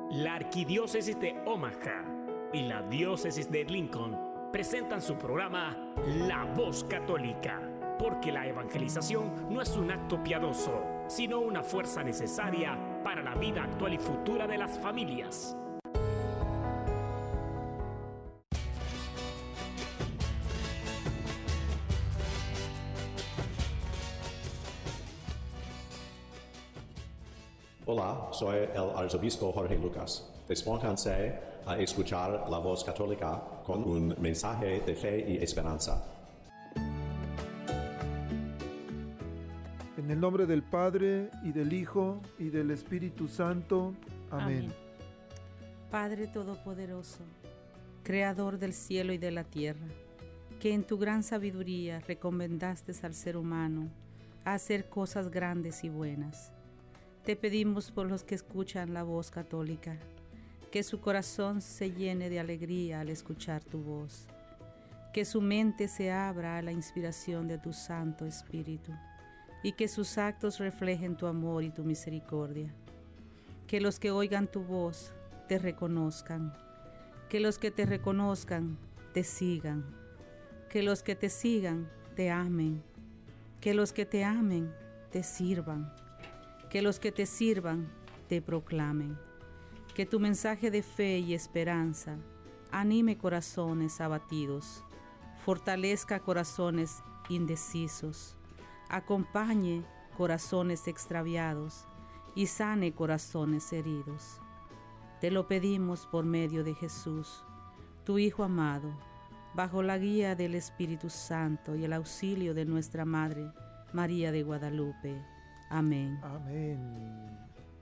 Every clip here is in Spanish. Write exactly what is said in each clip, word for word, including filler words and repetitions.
La Arquidiócesis de Omaha y la Diócesis de Lincoln presentan su programa La Voz Católica, porque la evangelización no es un acto piadoso, sino una fuerza necesaria para la vida actual y futura de las familias. Hola, soy el arzobispo Jorge Lucas. Dispónganse a escuchar la Voz Católica con un mensaje de fe y esperanza. En el nombre del Padre, y del Hijo, y del Espíritu Santo. Amén. Amén. Padre Todopoderoso, Creador del cielo y de la tierra, que en tu gran sabiduría recomendaste al ser humano a hacer cosas grandes y buenas. Te pedimos por los que escuchan la Voz Católica, que su corazón se llene de alegría al escuchar tu voz, que su mente se abra a la inspiración de tu Santo Espíritu, y que sus actos reflejen tu amor y tu misericordia. Que los que oigan tu voz te reconozcan, que los que te reconozcan te sigan, que los que te sigan te amen, que los que te amen te sirvan, que los que te sirvan te proclamen. Que tu mensaje de fe y esperanza anime corazones abatidos, fortalezca corazones indecisos, acompañe corazones extraviados y sane corazones heridos. Te lo pedimos por medio de Jesús, tu Hijo amado, bajo la guía del Espíritu Santo y el auxilio de nuestra Madre, María de Guadalupe. Amén. Amén.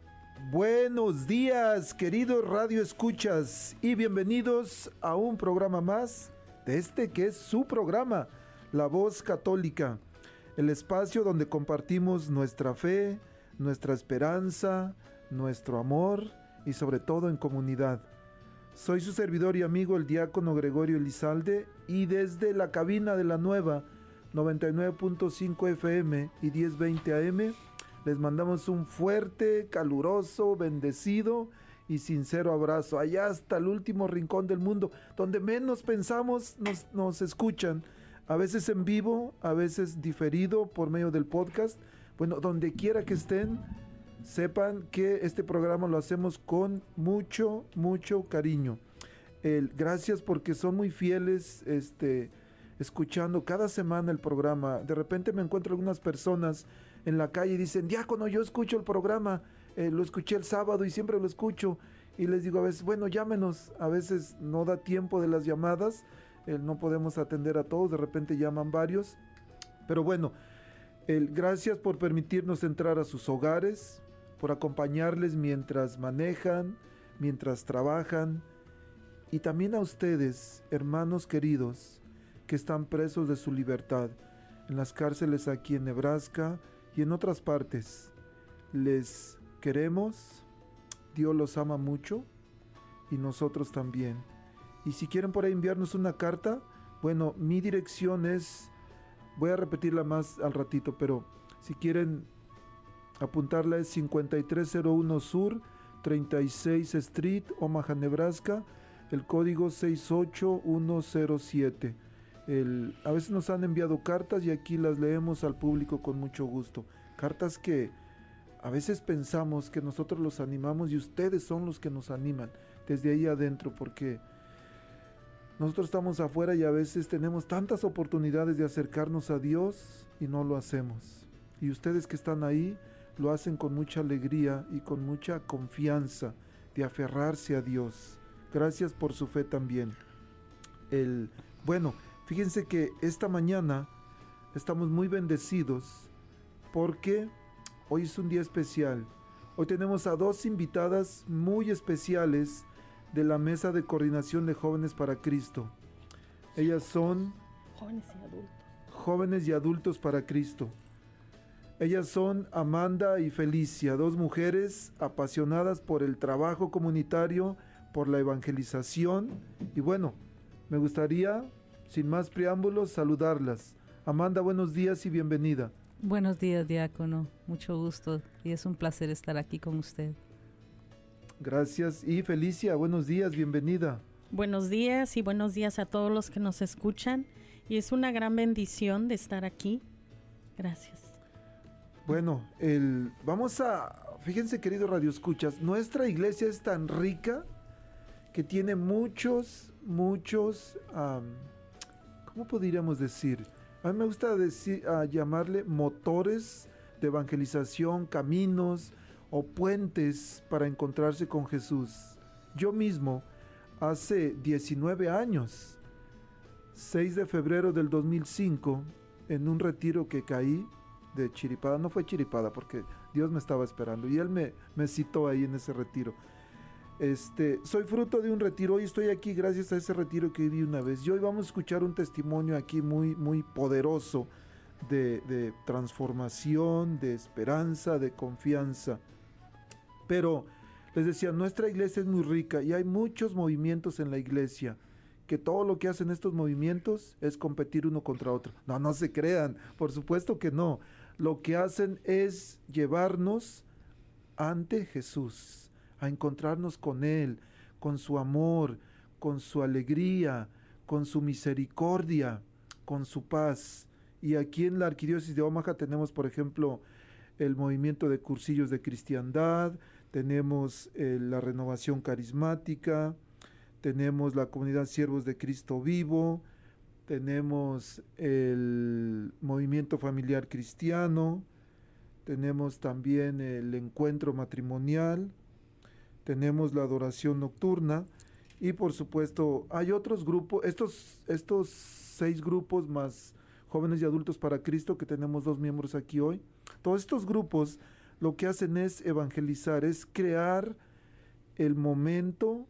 Buenos días, queridos Radio Escuchas, y bienvenidos a un programa más de este que es su programa, La Voz Católica, el espacio donde compartimos nuestra fe, nuestra esperanza, nuestro amor y sobre todo en comunidad. Soy su servidor y amigo, el diácono Gregorio Elizalde, y desde la cabina de la nueva noventa y nueve punto cinco F M y diez veinte A M les mandamos un fuerte, caluroso, bendecido y sincero abrazo. Allá hasta el último rincón del mundo, donde menos pensamos nos, nos escuchan. A veces en vivo, a veces diferido por medio del podcast. Bueno, donde quiera que estén, sepan que este programa lo hacemos con mucho, mucho cariño. El, gracias porque son muy fieles, este... escuchando cada semana el programa. De repente me encuentro algunas personas en la calle y dicen: diácono, yo escucho el programa, eh, lo escuché el sábado y siempre lo escucho. Y les digo a veces, bueno, llámenos. A veces no da tiempo de las llamadas, eh, no podemos atender a todos, de repente llaman varios. Pero bueno, eh, gracias por permitirnos entrar a sus hogares, por acompañarles mientras manejan, mientras trabajan. Y también a ustedes, hermanos queridos, que están presos de su libertad en las cárceles aquí en Nebraska y en otras partes. Les queremos, Dios los ama mucho y nosotros también. Y si quieren por ahí enviarnos una carta, bueno, mi dirección es, voy a repetirla más al ratito, pero si quieren apuntarla, es cincuenta y tres cero uno Sur, treinta y seis Street, Omaha, Nebraska, el código seis ocho uno cero siete. El, a veces nos han enviado cartas y aquí las leemos al público con mucho gusto. Cartas que a veces pensamos que nosotros los animamos y ustedes son los que nos animan desde ahí adentro, porque nosotros estamos afuera y a veces tenemos tantas oportunidades de acercarnos a Dios y no lo hacemos. Y ustedes que están ahí lo hacen con mucha alegría y con mucha confianza de aferrarse a Dios. Gracias por su fe también. El, bueno, fíjense que esta mañana estamos muy bendecidos porque hoy es un día especial. Hoy tenemos a dos invitadas muy especiales de la Mesa de Coordinación de Jóvenes para Cristo. Ellas son jóvenes y adultos. Jóvenes y adultos para Cristo. Ellas son Amanda y Felicia, dos mujeres apasionadas por el trabajo comunitario, por la evangelización. Y bueno, me gustaría, sin más preámbulos, saludarlas. Amanda, buenos días y bienvenida. Buenos días, diácono. Mucho gusto y es un placer estar aquí con usted. Gracias. Y Felicia, buenos días, bienvenida. Buenos días y buenos días a todos los que nos escuchan. Y es una gran bendición de estar aquí. Gracias. Bueno, el, vamos a, fíjense queridos radioescuchas, nuestra iglesia es tan rica que tiene muchos, muchos, um, ¿cómo podríamos decir? A mí me gusta decir, uh, llamarle motores de evangelización, caminos o puentes para encontrarse con Jesús. Yo mismo, hace diecinueve años, seis de febrero del dos mil cinco, en un retiro que caí de chiripada, no fue chiripada porque Dios me estaba esperando y Él me, me citó ahí en ese retiro. Este, soy fruto de un retiro, hoy estoy aquí gracias a ese retiro que viví una vez. Y hoy vamos a escuchar un testimonio aquí muy, muy poderoso de, de transformación, de esperanza, de confianza. Pero les decía, nuestra iglesia es muy rica y hay muchos movimientos en la iglesia, que todo lo que hacen estos movimientos es competir uno contra otro. No, no se crean, por supuesto que no. Lo que hacen es llevarnos ante Jesús, a encontrarnos con Él, con su amor, con su alegría, con su misericordia, con su paz. Y aquí en la Arquidiócesis de Omaha tenemos, por ejemplo, el movimiento de cursillos de cristiandad, tenemos eh, la renovación carismática, tenemos la comunidad Siervos de Cristo Vivo, tenemos el movimiento familiar cristiano, tenemos también el encuentro matrimonial, tenemos la adoración nocturna y por supuesto hay otros grupos, estos, estos seis grupos más jóvenes y adultos para Cristo, que tenemos dos miembros aquí hoy. Todos estos grupos lo que hacen es evangelizar, es crear el momento,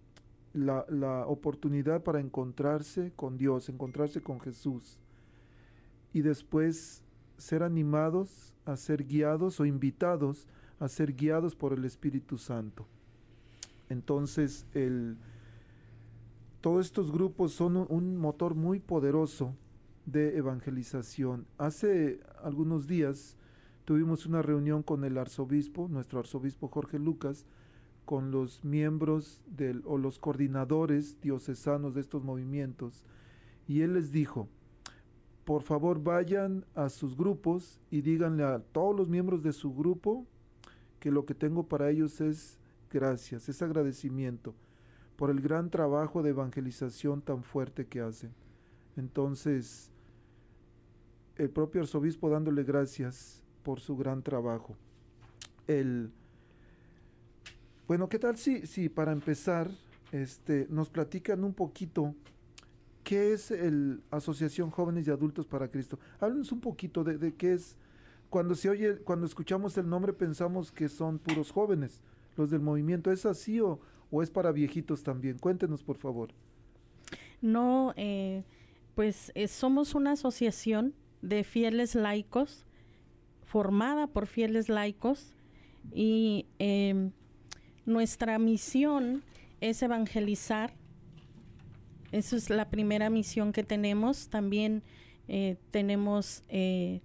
La, la oportunidad para encontrarse con Dios, encontrarse con Jesús y después ser animados a ser guiados o invitados a ser guiados por el Espíritu Santo. Entonces, el, todos estos grupos son un, un motor muy poderoso de evangelización. Hace algunos días tuvimos una reunión con el arzobispo, nuestro arzobispo Jorge Lucas, con los miembros del, o los coordinadores diocesanos de estos movimientos, y él les dijo, por favor vayan a sus grupos y díganle a todos los miembros de su grupo que lo que tengo para ellos es gracias, es agradecimiento por el gran trabajo de evangelización tan fuerte que hacen. Entonces, el propio arzobispo dándole gracias por su gran trabajo. El Bueno, ¿qué tal si, si para empezar este, nos platican un poquito qué es el Asociación Jóvenes y Adultos para Cristo? Háblenos un poquito de, de qué es. Cuando se oye, cuando escuchamos el nombre pensamos que son puros jóvenes, los del movimiento. ¿Es así o, o es para viejitos también? Cuéntenos, por favor. No, eh, pues eh, somos una asociación de fieles laicos, formada por fieles laicos, y eh, nuestra misión es evangelizar. Esa es la primera misión que tenemos. También eh, tenemos eh,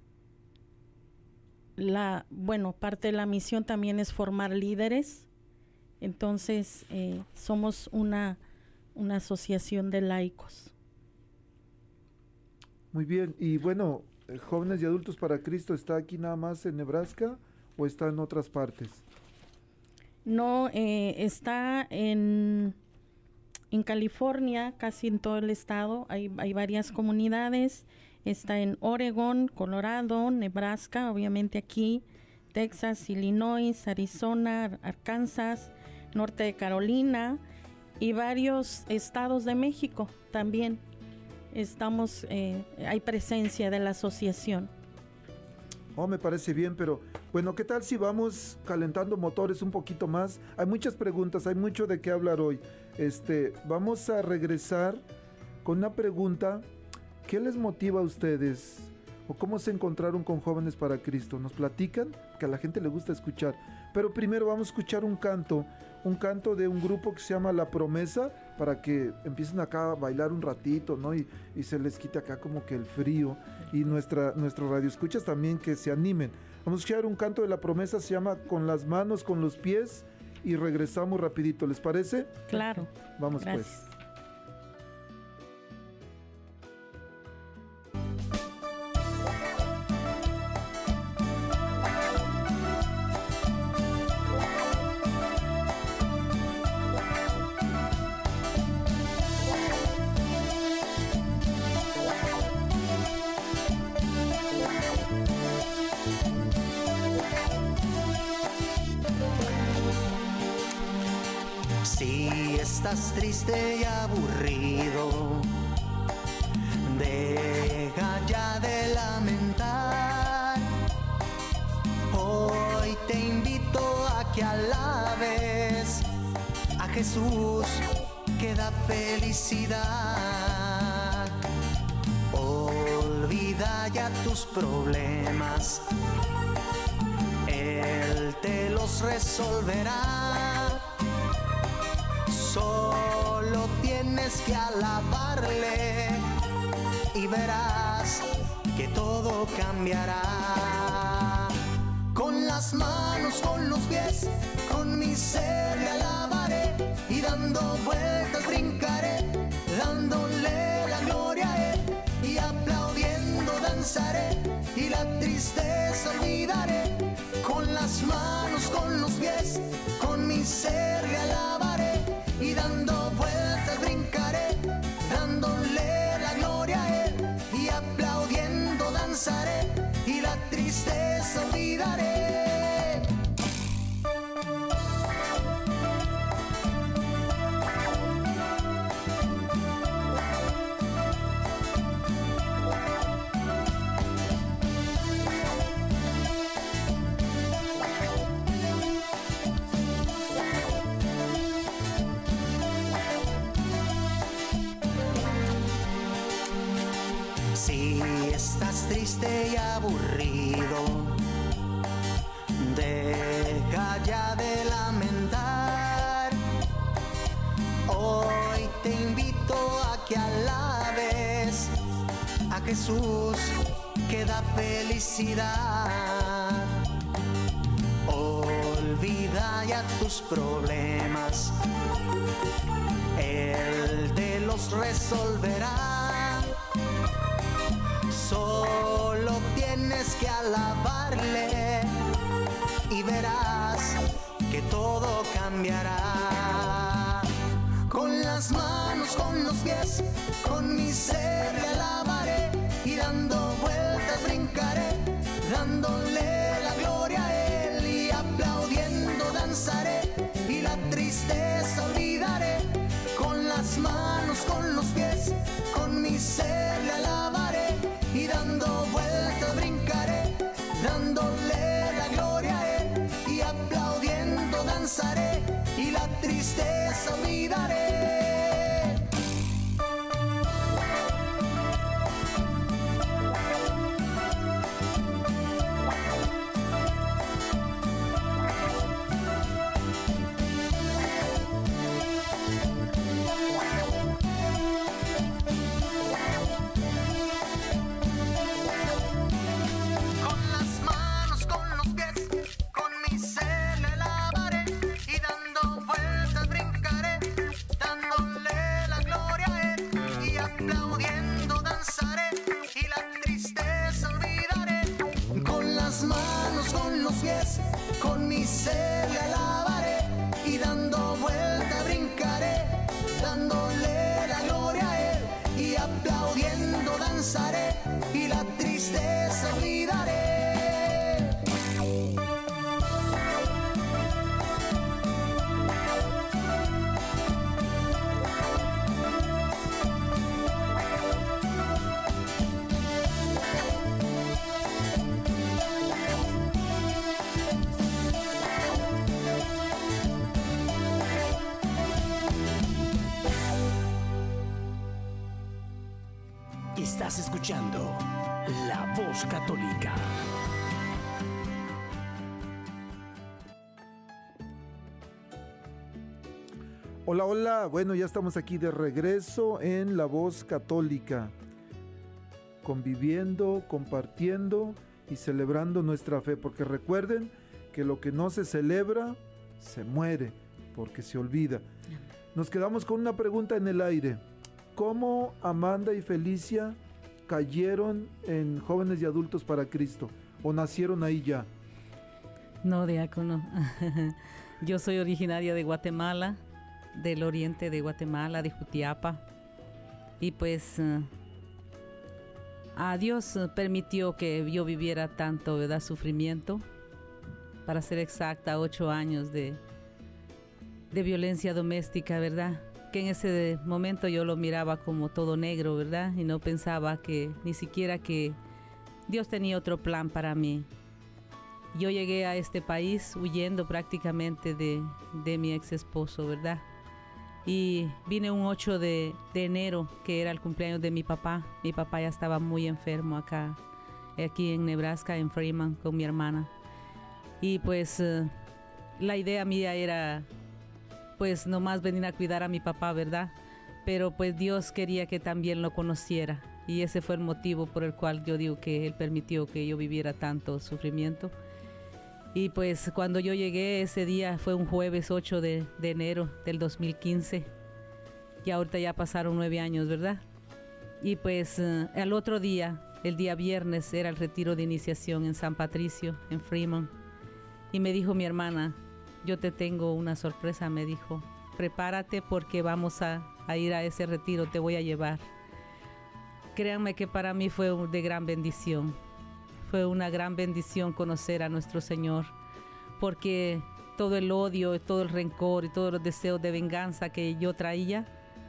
la, bueno, parte de la misión también es formar líderes. Entonces, eh, somos una, una asociación de laicos. Muy bien. Y bueno, Jóvenes y Adultos para Cristo, ¿está aquí nada más en Nebraska o está en otras partes? No, eh, está en, en California, casi en todo el estado. Hay, hay varias comunidades. Está en Oregón, Colorado, Nebraska, obviamente aquí, Texas, Illinois, Arizona, Arkansas, norte de Carolina y varios estados de México también. Estamos, eh, hay presencia de la asociación. Oh, me parece bien, pero bueno, ¿qué tal si vamos calentando motores un poquito más? Hay muchas preguntas, hay mucho de qué hablar hoy. Este, vamos a regresar con una pregunta. ¿Qué les motiva a ustedes? ¿O cómo se encontraron con Jóvenes para Cristo? ¿Nos platican? Que a la gente le gusta escuchar. Pero primero vamos a escuchar un canto, un canto de un grupo que se llama La Promesa, para que empiecen acá a bailar un ratito, ¿no? Y, y se les quite acá como que el frío. Y nuestra, nuestro radioescuchas también que se animen. Vamos a escuchar un canto de La Promesa, se llama Con las manos, con los pies. y regresamos rapidito, ¿les parece? Claro. Vamos Gracias. pues. Si estás triste y aburrido, deja ya de lamentar. Hoy te invito a que alabes a Jesús que da felicidad. Olvida ya tus problemas, Él te los resolverá. Solo tienes que alabarle y verás que todo cambiará. Con las manos, con los pies, con mi ser le alabaré y dando vueltas brincaré, dándole la gloria a Él y aplaudiendo danzaré y la tristeza olvidaré. Con las manos, con los pies, con mi ser le alabaré y dando vueltas brincaré, dándole la gloria a Él y aplaudiendo danzaré y la tristeza olvidaré. Si estás triste y aburrido, deja ya de lamentar. Hoy te invito a que alabes a Jesús que da felicidad. Olvida ya tus problemas, Él te los resolverá. Solo tienes que alabarle y verás que todo cambiará. Con las manos, con los pies, con mi ser le alabaré y dando vueltas brincaré, dándole la gloria a Él y aplaudiendo danzaré y la tristeza olvidaré. Con las manos, con los pies, con mi ser le alabaré y dando vueltas brincaré, dándole la gloria a Él y aplaudiendo danzaré y la tristeza olvidaré. Con mi ser le alabaré y dando vuelta brincaré, dándole la gloria a Él y aplaudiendo danzaré y la tristeza olvidaré. Estás escuchando La Voz Católica. Hola, hola. Bueno, ya estamos aquí de regreso en La Voz Católica, conviviendo, compartiendo y celebrando nuestra fe, porque recuerden que lo que no se celebra se muere porque se olvida. Nos quedamos con una pregunta en el aire. ¿Cómo Amanda y Felicia cayeron en Jóvenes y Adultos para Cristo? ¿O nacieron ahí ya? No, diácono. Yo soy originaria de Guatemala, del oriente de Guatemala, de Jutiapa. Y pues uh, a Dios uh, permitió que yo viviera tanto, ¿verdad? Sufrimiento. Para ser exacta, ocho años de, de violencia doméstica, ¿verdad? Que en ese momento yo lo miraba como todo negro, ¿verdad? Y no pensaba que ni siquiera que Dios tenía otro plan para mí. Yo llegué a este país huyendo prácticamente de, de mi ex esposo, ¿verdad? Y vine un ocho de, de enero, que era el cumpleaños de mi papá. Mi papá ya estaba muy enfermo acá, aquí en Nebraska, en Freeman, con mi hermana. Y pues uh, la idea mía era pues nomás venir a cuidar a mi papá, ¿verdad? Pero pues Dios quería que también lo conociera. Y ese fue el motivo por el cual yo digo que Él permitió que yo viviera tanto sufrimiento. Y pues cuando yo llegué ese día fue un jueves ocho de, de enero del dos mil quince. Y ahorita ya pasaron nueve años, ¿verdad? Y pues uh, el otro día, el día viernes, era el retiro de iniciación en San Patricio, en Fremont. Y me dijo mi hermana, yo te tengo una sorpresa, me dijo. Prepárate porque vamos a, a ir a ese retiro, te voy a llevar. Créanme que para mí fue de gran bendición. Fue una gran bendición conocer a nuestro Señor, porque todo el odio, todo el rencor y todos los deseos de venganza que yo traía,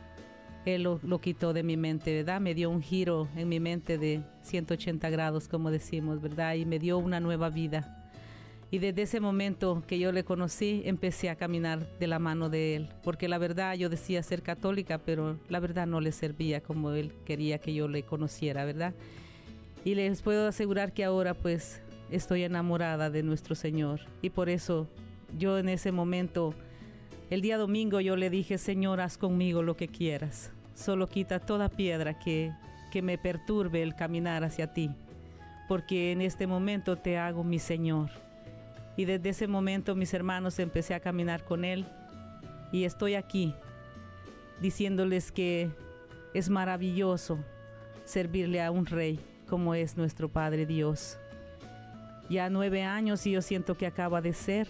Él lo, lo quitó de mi mente, ¿verdad? Me dio un giro en mi mente de ciento ochenta grados, como decimos, ¿verdad? Y me dio una nueva vida. Y desde ese momento que yo le conocí, empecé a caminar de la mano de Él, porque la verdad yo decía ser católica, pero la verdad no le servía como Él quería que yo le conociera, ¿verdad? Y les puedo asegurar que ahora pues estoy enamorada de nuestro Señor. Y por eso yo en ese momento, el día domingo yo le dije, Señor, haz conmigo lo que quieras. Solo quita toda piedra que, que me perturbe el caminar hacia ti. Porque en este momento te hago mi Señor. Y desde ese momento mis hermanos empecé a caminar con Él. Y estoy aquí diciéndoles que es maravilloso servirle a un rey como es nuestro Padre Dios. Ya nueve años y yo siento que acaba de ser.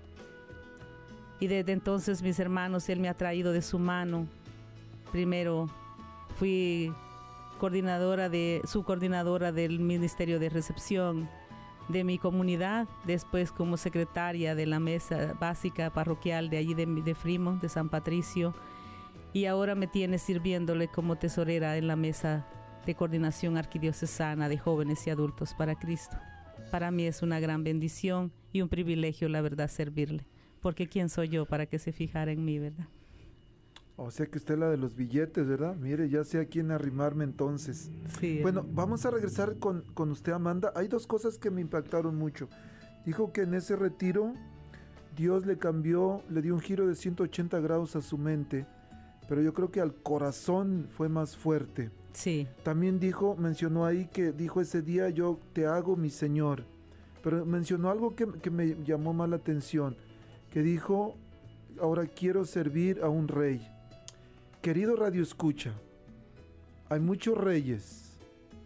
Y desde entonces, mis hermanos, Él me ha traído de su mano. Primero fui coordinadora de, subcoordinadora del Ministerio de Recepción de mi comunidad, después como secretaria de la mesa básica parroquial de allí de, de Fremont, de San Patricio, y ahora me tiene sirviéndole como tesorera en la mesa de coordinación arquidiocesana de jóvenes y adultos para Cristo. Para mí es una gran bendición y un privilegio, la verdad, servirle, porque ¿quién soy yo para que se fijara en mí, verdad? O sea que usted es la de los billetes, ¿verdad? Mire, ya sé a quién arrimarme entonces. Sí. Bueno, vamos a regresar con, con usted, Amanda. Hay dos cosas que me impactaron mucho. Dijo que en ese retiro Dios le cambió, le dio un giro de ciento ochenta grados a su mente, pero yo creo que al corazón fue más fuerte. Sí. También dijo, mencionó ahí que dijo ese día, yo te hago mi Señor. Pero mencionó algo que, que me llamó más la atención, que dijo, ahora quiero servir a un rey. Querido Radio Escucha, hay muchos reyes,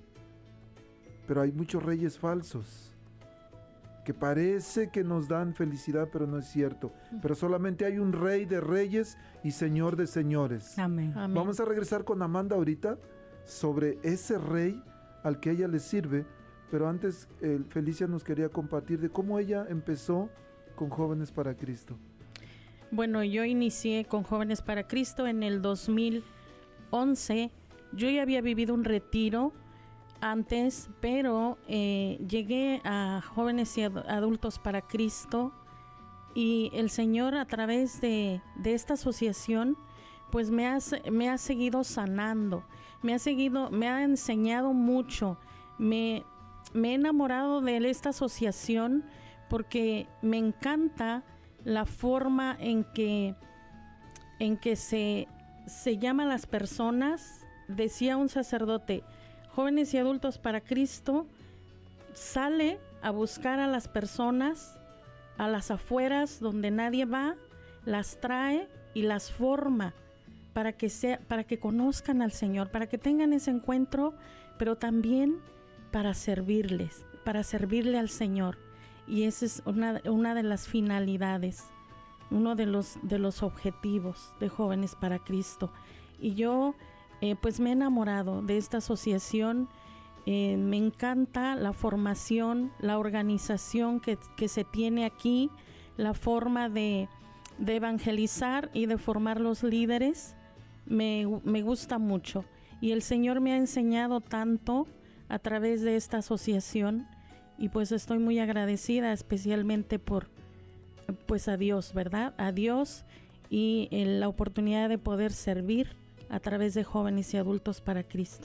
pero hay muchos reyes falsos, que parece que nos dan felicidad, pero no es cierto. Pero solamente hay un rey de reyes y señor de señores. Amén. Amén. Vamos a regresar con Amanda ahorita sobre ese rey al que ella le sirve, pero antes eh, Felicia nos quería compartir de cómo ella empezó con Jóvenes para Cristo. Bueno, yo inicié con Jóvenes para Cristo en el dos mil once. Yo ya había vivido un retiro antes, pero eh, llegué a Jóvenes y Adultos para Cristo, y el Señor a través de, de esta asociación pues me ha, me ha seguido sanando, me ha seguido, me ha enseñado mucho, me, me he enamorado de esta asociación porque me encanta la forma en que, en que se, se llama a las personas. Decía un sacerdote, Jóvenes y Adultos para Cristo sale a buscar a las personas a las afueras donde nadie va, las trae y las forma para que sea, para que conozcan al Señor, para que tengan ese encuentro, pero también para servirles, para servirle al Señor. Y esa es una, una de las finalidades, uno de los, de los objetivos de Jóvenes para Cristo. Y yo eh, pues me he enamorado de esta asociación. Eh, me encanta la formación, la organización que, que se tiene aquí, la forma de, de evangelizar y de formar los líderes. Me, me gusta mucho. Y el Señor me ha enseñado tanto a través de esta asociación, y pues estoy muy agradecida especialmente por, pues a Dios, ¿verdad? A Dios y eh, la oportunidad de poder servir a través de Jóvenes y Adultos para Cristo.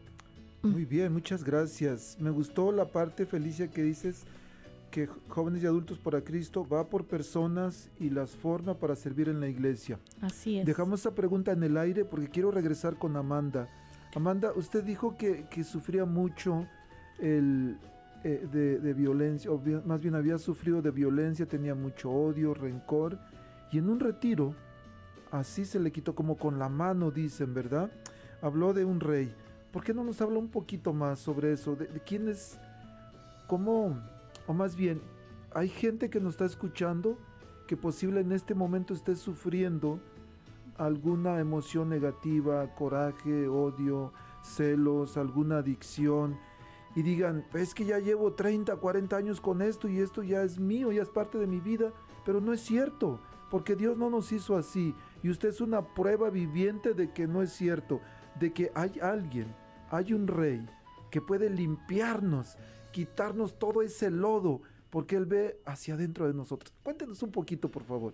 Muy bien, muchas gracias. Me gustó la parte, Felicia, que dices que Jóvenes y Adultos para Cristo va por personas y las forma para servir en la iglesia. Así es. Dejamos esa pregunta en el aire porque quiero regresar con Amanda. Amanda, usted dijo que, que sufría mucho el, eh, de, de violencia, o bien, más bien había sufrido de violencia, tenía mucho odio, rencor, y en un retiro, así se le quitó como con la mano, dicen, ¿verdad? Habló de un rey. ¿Por qué no nos habla un poquito más sobre eso? ¿De, de quién es? ¿Cómo? O más bien, hay gente que nos está escuchando que posible en este momento esté sufriendo alguna emoción negativa, coraje, odio, celos, alguna adicción, y digan, es que ya llevo treinta, cuarenta años con esto y esto ya es mío, ya es parte de mi vida, pero no es cierto, porque Dios no nos hizo así, y usted es una prueba viviente de que no es cierto, de que hay alguien, hay un rey que puede limpiarnos, quitarnos todo ese lodo, porque Él ve hacia adentro de nosotros. Cuéntenos un poquito, por favor.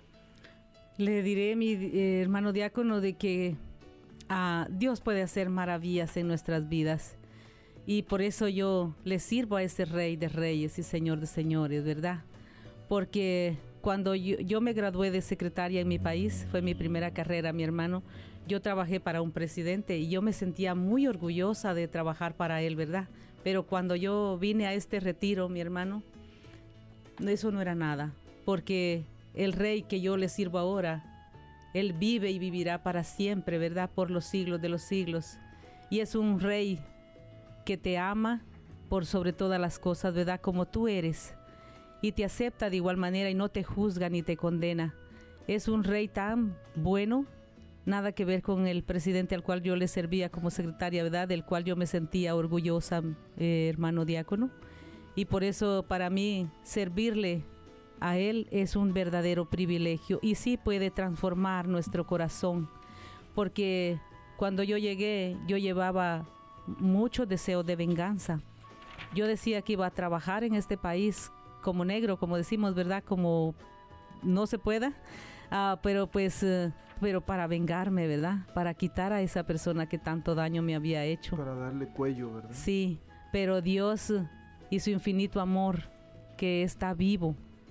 Le diré, mi eh, hermano diácono, de que uh, Dios puede hacer maravillas en nuestras vidas. Y por eso yo le sirvo a ese Rey de Reyes y Señor de Señores, ¿verdad? Porque cuando yo, yo me gradué de secretaria en mi país, fue mi primera carrera, mi hermano, yo trabajé para un presidente y yo me sentía muy orgullosa de trabajar para él, ¿verdad? Pero cuando yo vine a este retiro, mi hermano, eso no era nada, porque el Rey que yo le sirvo ahora, Él vive y vivirá para siempre, ¿verdad? Por los siglos de los siglos. Y es un Rey que te ama por sobre todas las cosas, ¿verdad? Como tú eres. Y te acepta de igual manera y no te juzga ni te condena. Es un Rey tan bueno, nada que ver con el presidente al cual yo le servía como secretaria, ¿verdad? Del cual yo me sentía orgullosa, eh, hermano diácono. Y por eso para mí servirle a Él es un verdadero privilegio y sí puede transformar nuestro corazón, porque cuando yo llegué, yo llevaba mucho deseo de venganza. Yo decía que iba a trabajar en este país como negro, como decimos, ¿verdad? Como no se pueda, uh, pero pues, uh, pero para vengarme, ¿verdad? Para quitar a esa persona que tanto daño me había hecho. Para darle cuello, ¿verdad? Sí, pero Dios y su infinito amor que está vivo,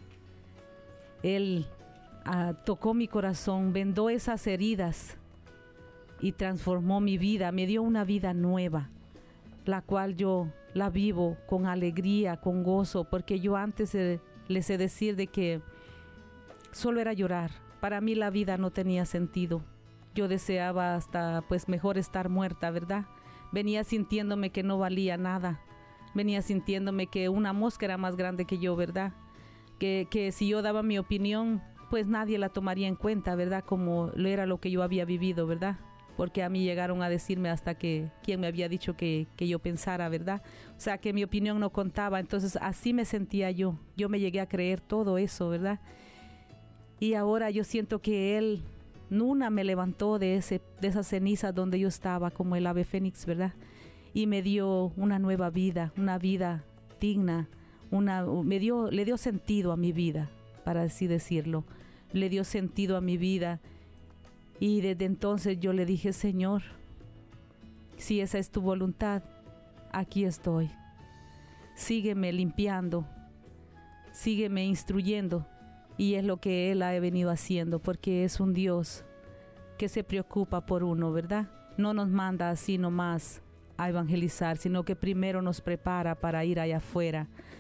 Él uh, tocó mi corazón, vendó esas heridas y transformó mi vida, me dio una vida nueva, la cual yo la vivo con alegría, con gozo, porque yo antes eh, les he decir de que solo era llorar. Para mí la vida no tenía sentido. Yo deseaba hasta pues mejor estar muerta, ¿verdad? Venía sintiéndome que no valía nada. Venía sintiéndome que una mosca era más grande que yo, ¿verdad? Que, que si yo daba mi opinión, pues nadie la tomaría en cuenta, ¿verdad? Como era lo que yo había vivido, ¿verdad? Porque a mí llegaron a decirme hasta que quien me había dicho que, que yo pensara, ¿verdad? O sea, que mi opinión no contaba. Entonces, así me sentía yo. Yo me llegué a creer todo eso, ¿verdad? Y ahora yo siento que Él, Nuna, me levantó de, ese, de esas cenizas donde yo estaba, como el ave fénix, ¿verdad? Y me dio una nueva vida, una vida digna. Una, me dio, le dio sentido a mi vida, para así decirlo. Le dio sentido a mi vida. Y desde entonces yo le dije, Señor, si esa es tu voluntad, aquí estoy. Sígueme limpiando, sígueme instruyendo. Y es lo que Él ha venido haciendo, porque es un Dios que se preocupa por uno, ¿verdad? No nos manda así nomás a evangelizar, sino que primero nos prepara para ir allá afuera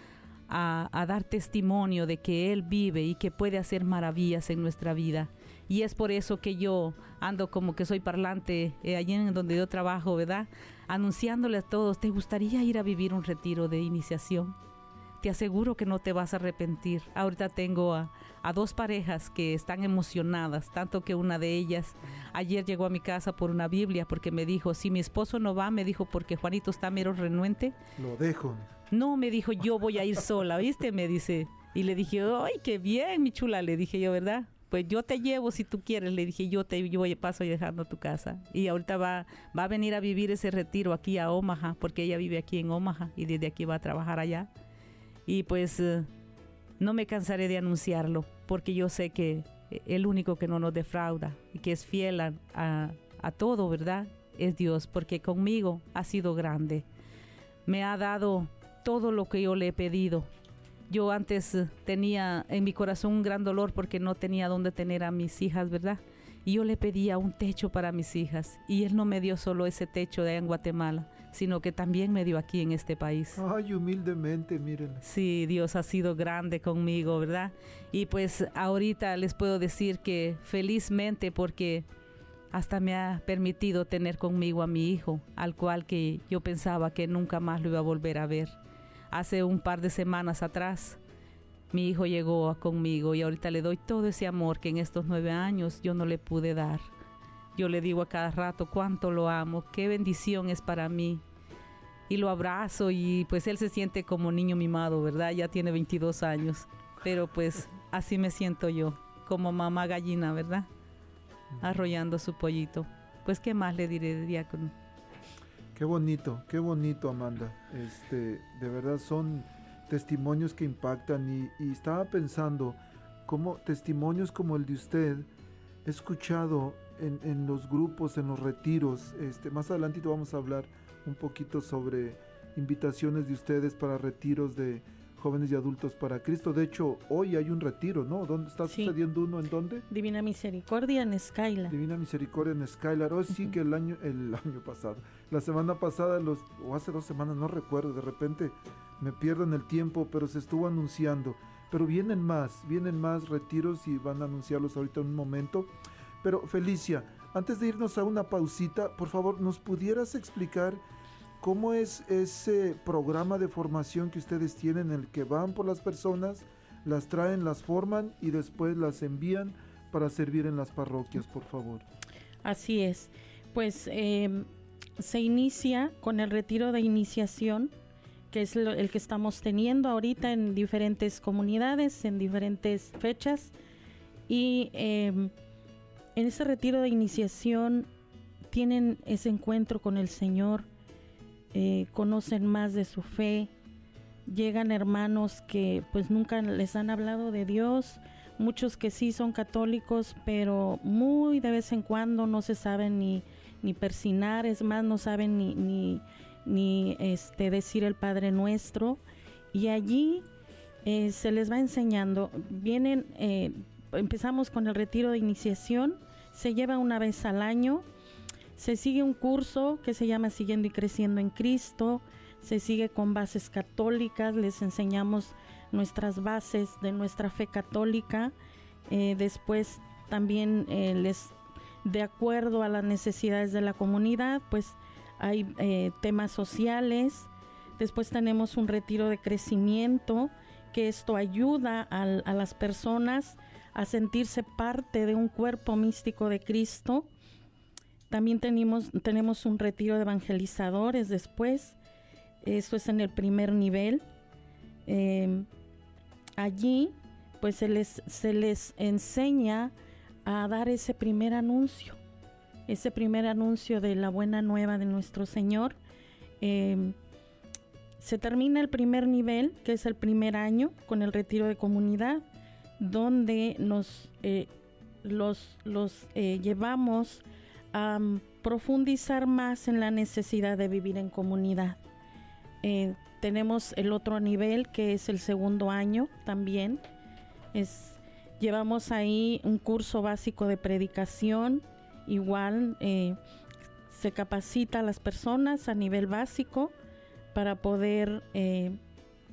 a, a dar testimonio de que Él vive y que puede hacer maravillas en nuestra vida. Y es por eso que yo ando como que soy parlante eh, allí en donde yo trabajo, ¿verdad? Anunciándole a todos, ¿te gustaría ir a vivir un retiro de iniciación? Te aseguro que no te vas a arrepentir. Ahorita tengo a, a dos parejas que están emocionadas, tanto que una de ellas ayer llegó a mi casa por una Biblia porque me dijo, si mi esposo no va, me dijo, porque Juanito está mero renuente. Lo dejo. No, me dijo, yo voy a ir sola, ¿viste? Me dice. Y le dije, ay, qué bien, mi chula, le dije yo, ¿verdad? Pues yo te llevo si tú quieres, le dije, yo te yo paso dejando tu casa. Y ahorita va, va a venir a vivir ese retiro aquí a Omaha, porque ella vive aquí en Omaha y desde aquí va a trabajar allá. Y pues eh, no me cansaré de anunciarlo, porque yo sé que el único que no nos defrauda y que es fiel a, a, a todo, ¿verdad? Es Dios, porque conmigo ha sido grande. Me ha dado todo lo que yo le he pedido. Yo antes eh, tenía en mi corazón un gran dolor porque no tenía dónde tener a mis hijas, ¿verdad? Y yo le pedía un techo para mis hijas. Y Él no me dio solo ese techo de allá en Guatemala, sino que también me dio aquí en este país. Ay, humildemente, miren. Sí, Dios ha sido grande conmigo, ¿verdad? Y pues ahorita les puedo decir que felizmente, porque hasta me ha permitido tener conmigo a mi hijo, al cual que yo pensaba que nunca más lo iba a volver a ver. Hace un par de semanas atrás, mi hijo llegó conmigo y ahorita le doy todo ese amor que en estos nueve años yo no le pude dar. Yo le digo a cada rato cuánto lo amo, qué bendición es para mí. Y lo abrazo y pues él se siente como niño mimado, ¿verdad? Ya tiene veintidós años, pero pues así me siento yo, como mamá gallina, ¿verdad? Arrollando su pollito. Pues, ¿qué más le diré, diácono? Qué bonito, qué bonito, Amanda. Este, de verdad son testimonios que impactan y, y estaba pensando cómo testimonios como el de usted he escuchado en, en los grupos, en los retiros. Este, más adelantito vamos a hablar un poquito sobre invitaciones de ustedes para retiros de jóvenes y adultos para Cristo. De hecho, hoy hay un retiro, ¿no? ¿Dónde está Sí. sucediendo uno? ¿En dónde? Divina Misericordia en Skylar. Divina Misericordia en Skylar. Oh, sí, Ujú. que el año, el año pasado, la semana pasada, los, o hace dos semanas, no recuerdo, de repente me pierdo en el tiempo, pero se estuvo anunciando. Pero vienen más, vienen más retiros y van a anunciarlos ahorita en un momento. Pero Felicia, antes de irnos a una pausita, por favor, ¿nos pudieras explicar cómo es ese programa de formación que ustedes tienen, en el que van por las personas, las traen, las forman y después las envían para servir en las parroquias, por favor? Así es. Pues eh, se inicia con el retiro de iniciación, que es lo, el que estamos teniendo ahorita en diferentes comunidades, en diferentes fechas. Y eh, en ese retiro de iniciación tienen ese encuentro con el Señor, eh, conocen más de su fe, llegan hermanos que pues nunca les han hablado de Dios, muchos que sí son católicos, pero muy de vez en cuando no se saben ni, ni persignar, es más, no saben ni, ni, ni este, decir el Padre Nuestro. Y allí eh, se les va enseñando, vienen, eh, empezamos con el retiro de iniciación, se lleva una vez al año, se sigue un curso que se llama Siguiendo y Creciendo en Cristo, se sigue con bases católicas, les enseñamos nuestras bases de nuestra fe católica, eh, después también eh, les, de acuerdo a las necesidades de la comunidad, pues hay eh, temas sociales. Después tenemos un retiro de crecimiento, que esto ayuda a, a las personas a sentirse parte de un cuerpo místico de Cristo. También tenemos, tenemos un retiro de evangelizadores después. Esto es en el primer nivel. Eh, allí pues se les, se les enseña a dar ese primer anuncio, ese primer anuncio de la buena nueva de nuestro Señor. Eh, se termina el primer nivel, que es el primer año, con el retiro de comunidad, donde nos eh, los, los eh, llevamos a um, profundizar más en la necesidad de vivir en comunidad. Eh, tenemos el otro nivel, que es el segundo año también. Es, llevamos ahí un curso básico de predicación, igual eh, se capacita a las personas a nivel básico para poder eh,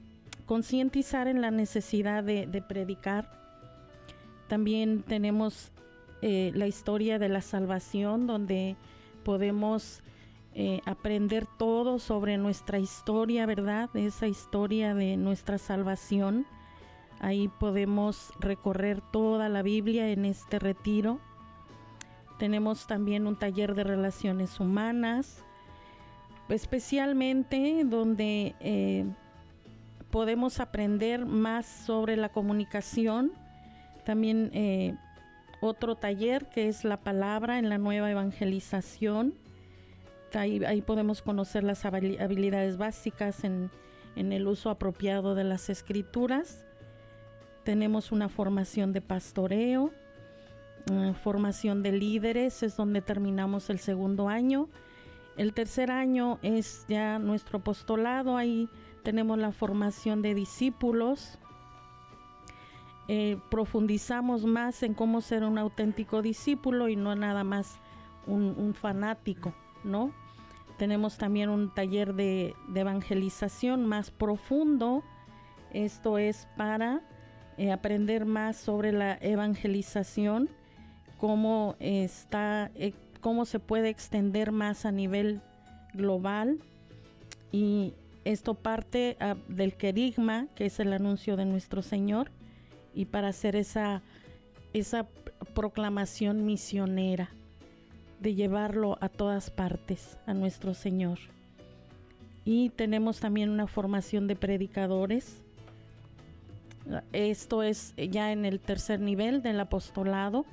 concientizar en la necesidad de, de predicar. También tenemos eh, la historia de la salvación, donde podemos eh, aprender todo sobre nuestra historia, ¿verdad? Esa historia de nuestra salvación. Ahí podemos recorrer toda la Biblia en este retiro. Tenemos también un taller de relaciones humanas, especialmente donde eh, podemos aprender más sobre la comunicación. También eh, otro taller que es la palabra en la nueva evangelización. Ahí, ahí podemos conocer las habilidades básicas en, en el uso apropiado de las escrituras. Tenemos una formación de pastoreo, uh, formación de líderes, es donde terminamos el segundo año. El tercer año es ya nuestro apostolado, ahí tenemos la formación de discípulos. Eh, profundizamos más en cómo ser un auténtico discípulo y no nada más un, un fanático, ¿no? Tenemos también un taller de, de evangelización más profundo. Esto es para eh, aprender más sobre la evangelización, cómo está, eh, cómo se puede extender más a nivel global. Y esto parte uh, del querigma, que es el anuncio de nuestro Señor, y para hacer esa, esa proclamación misionera, de llevarlo a todas partes, a nuestro Señor. Y tenemos también una formación de predicadores. Esto es ya en el tercer nivel del apostolado.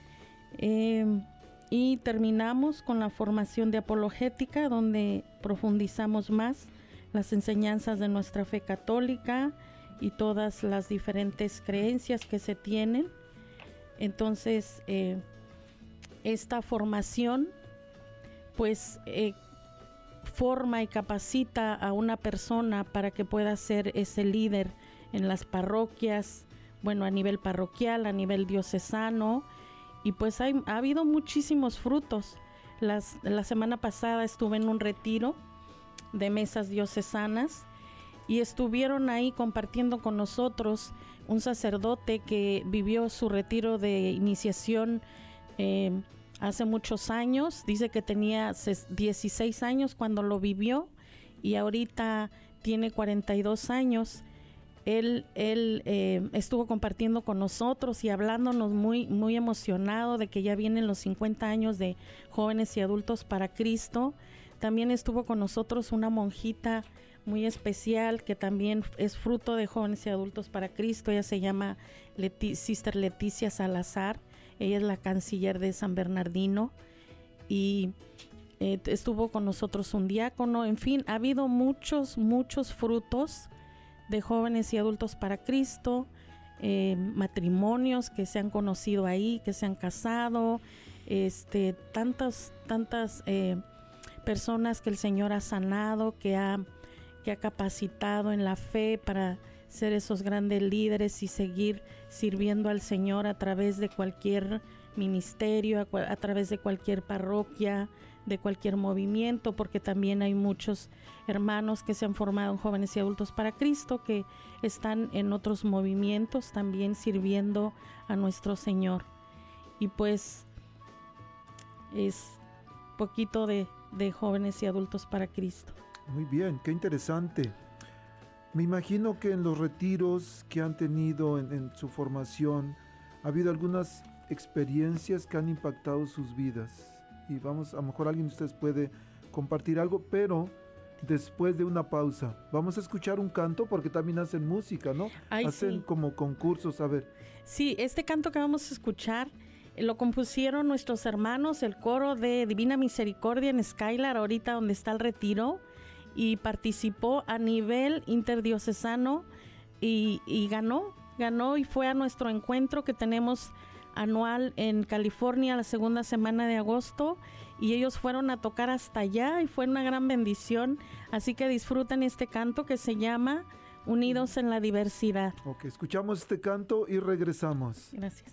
Eh, y terminamos con la formación de apologética, donde profundizamos más las enseñanzas de nuestra fe católica y todas las diferentes creencias que se tienen. Entonces, eh, esta formación pues eh, forma y capacita a una persona para que pueda ser ese líder en las parroquias, bueno, a nivel parroquial, a nivel diocesano, y pues hay, ha habido muchísimos frutos. Las, la semana pasada estuve en un retiro de mesas diocesanas, y estuvieron ahí compartiendo con nosotros un sacerdote que vivió su retiro de iniciación eh, hace muchos años. Dice que tenía dieciséis años cuando lo vivió y ahorita tiene cuarenta y dos años. Él, él eh, estuvo compartiendo con nosotros y hablándonos muy, muy emocionado de que ya vienen los cincuenta años de Jóvenes y Adultos para Cristo. También estuvo con nosotros una monjita muy especial que también es fruto de Jóvenes y Adultos para Cristo. Ella se llama Leti- Sister Leticia Salazar. Ella es la canciller de San Bernardino y eh, estuvo con nosotros un diácono. En fin, ha habido muchos, muchos frutos de Jóvenes y Adultos para Cristo, eh, matrimonios que se han conocido ahí, que se han casado, este, tantas, tantas eh, personas que el Señor ha sanado, que ha que ha capacitado en la fe para ser esos grandes líderes y seguir sirviendo al Señor a través de cualquier ministerio, a, a través de cualquier parroquia, de cualquier movimiento, porque también hay muchos hermanos que se han formado en Jóvenes y Adultos para Cristo que están en otros movimientos también sirviendo a nuestro Señor. Y pues es poquito de, de Jóvenes y Adultos para Cristo. Muy bien, qué interesante. Me imagino que en los retiros que han tenido en, en su formación ha habido algunas experiencias que han impactado sus vidas. Y vamos, a lo mejor alguien de ustedes puede compartir algo, pero después de una pausa. Vamos a escuchar un canto porque también hacen música, ¿no? Ay, hacen sí. como concursos, a ver. Sí, este canto que vamos a escuchar lo compusieron nuestros hermanos, el coro de Divina Misericordia en Skylar, ahorita donde está el retiro, y participó a nivel interdiocesano y, y ganó, ganó y fue a nuestro encuentro que tenemos anual en California la segunda semana de agosto, y ellos fueron a tocar hasta allá y fue una gran bendición. Así que disfruten este canto que se llama Unidos en la Diversidad. Ok, escuchamos este canto y regresamos. Gracias.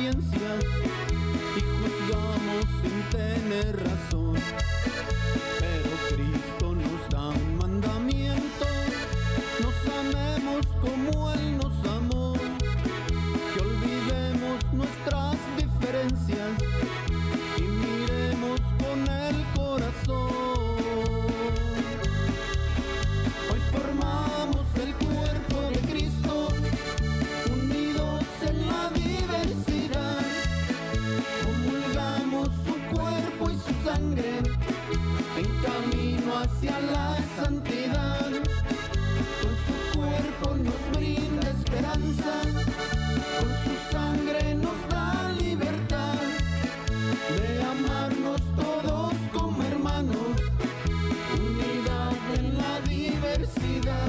apariencias y juzgamos sin tener razón. Pero Cristo nos da un mandamiento: nos amemos como Él nos amó, que olvidemos nuestras diferencias y miremos con el corazón. Hoy formamos el cuerpo de Cristo, unidos en la diversidad. Comulgamos su cuerpo y su sangre en camino hacia la santidad. Con su cuerpo nos brinda esperanza, con su sangre nos da libertad de amarnos todos como hermanos, unidad en la diversidad.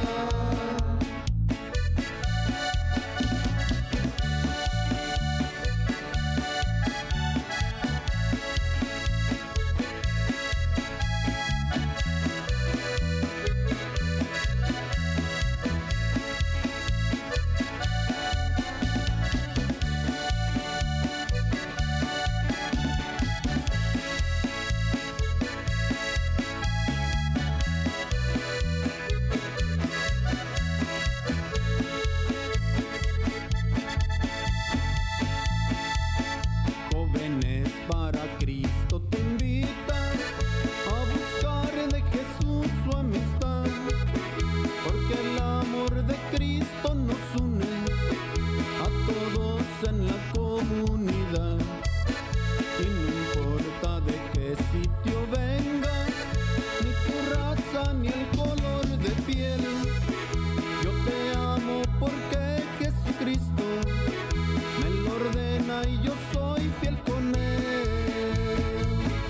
Jóvenes para Cristo te invitan a buscar de Jesús su amistad, porque el amor de Cristo nos une a todos en la comunidad. Y no importa de qué sitio vengas, ni tu raza ni el color de piel, yo te amo porque Jesucristo me lo ordena y yo soy fiel con Él.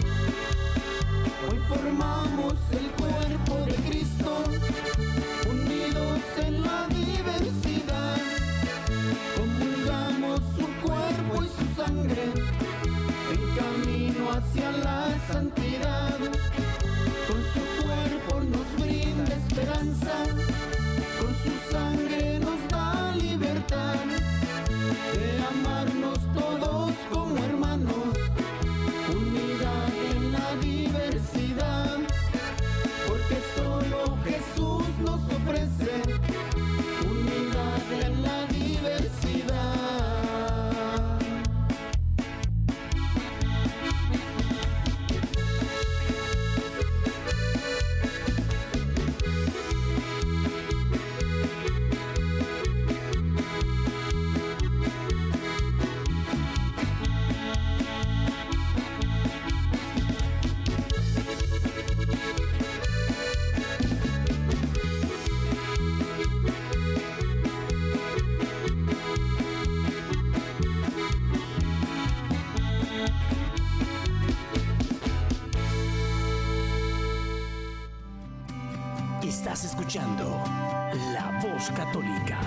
Hoy formamos el cuerpo de Cristo, unidos en la diversidad. Comulgamos su cuerpo y su sangre en camino hacia la santidad. Con su cuerpo nos brinda esperanza, con su sangre nos da libertad de amarnos todos como hermanos, unidad en la diversidad, porque solo Jesús nos ofrece unidad en la diversidad. Estás escuchando La Voz Católica.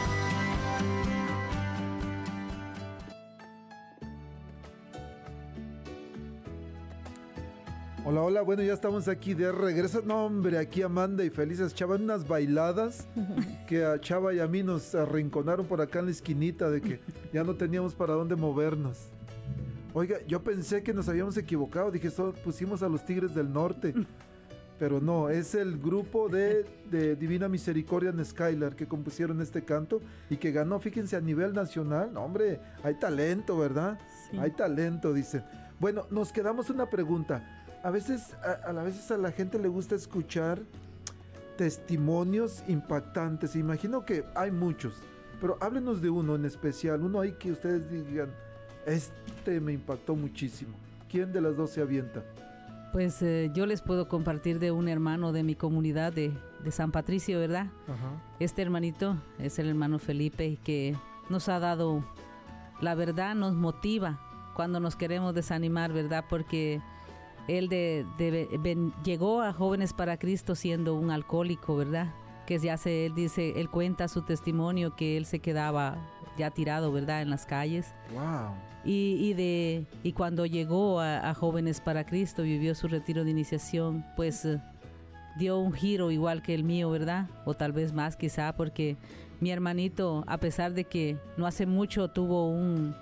Hola, hola, bueno, ya estamos aquí de regreso. No, hombre, aquí Amanda y Felices echaban unas bailadas que a Chava y a mí nos arrinconaron por acá en la esquinita de que ya no teníamos para dónde movernos. Oiga, yo pensé que nos habíamos equivocado, dije, solo pusimos a los Tigres del Norte. Pero no, es el grupo de, de Divina Misericordia en Skylar que compusieron este canto y que ganó, fíjense, a nivel nacional. No, hombre, hay talento, ¿verdad? Sí. Hay talento, dicen. Bueno, nos quedamos una pregunta. A veces a, a veces a la gente le gusta escuchar testimonios impactantes. Imagino que hay muchos, pero háblenos de uno en especial, uno ahí que ustedes digan, este me impactó muchísimo. ¿Quién de las dos se avienta? Pues eh, yo les puedo compartir de un hermano de mi comunidad de, de San Patricio, ¿verdad? Ajá. Este hermanito es el hermano Felipe, que nos ha dado, la verdad, nos motiva cuando nos queremos desanimar, ¿verdad? Porque él de, de, de, llegó a Jóvenes para Cristo siendo un alcohólico, ¿verdad? Que ya se, él dice, él cuenta su testimonio que él se quedaba ya tirado, ¿verdad? En las calles. Wow. Y, y, de, y cuando llegó a, a Jóvenes para Cristo, vivió su retiro de iniciación, pues uh, dio un giro igual que el mío, ¿verdad? O tal vez más quizá, porque mi hermanito, a pesar de que no hace mucho tuvo un,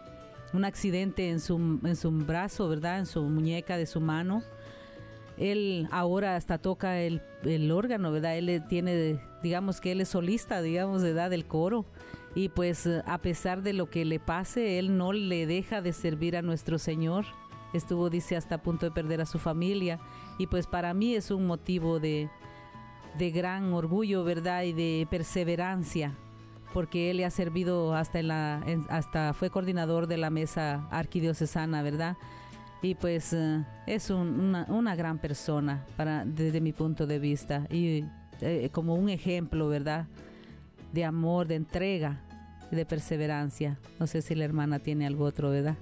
un accidente en su, en su brazo, ¿verdad? En su muñeca de su mano. Él ahora hasta toca el, el órgano, ¿verdad? Él tiene, digamos que él es solista, digamos, de edad del coro. Y pues a pesar de lo que le pase, él no le deja de servir a nuestro Señor. Estuvo, dice, hasta a punto de perder a su familia. Y pues para mí es un motivo de, de gran orgullo, ¿verdad? Y de perseverancia, porque él le ha servido hasta, en la, en, hasta fue coordinador de la mesa arquidiocesana, ¿verdad? Y pues uh, es un, una, una gran persona para, desde mi punto de vista, y eh, como un ejemplo, ¿verdad?, de amor, de entrega, de perseverancia. No sé si la hermana tiene algo otro, ¿verdad?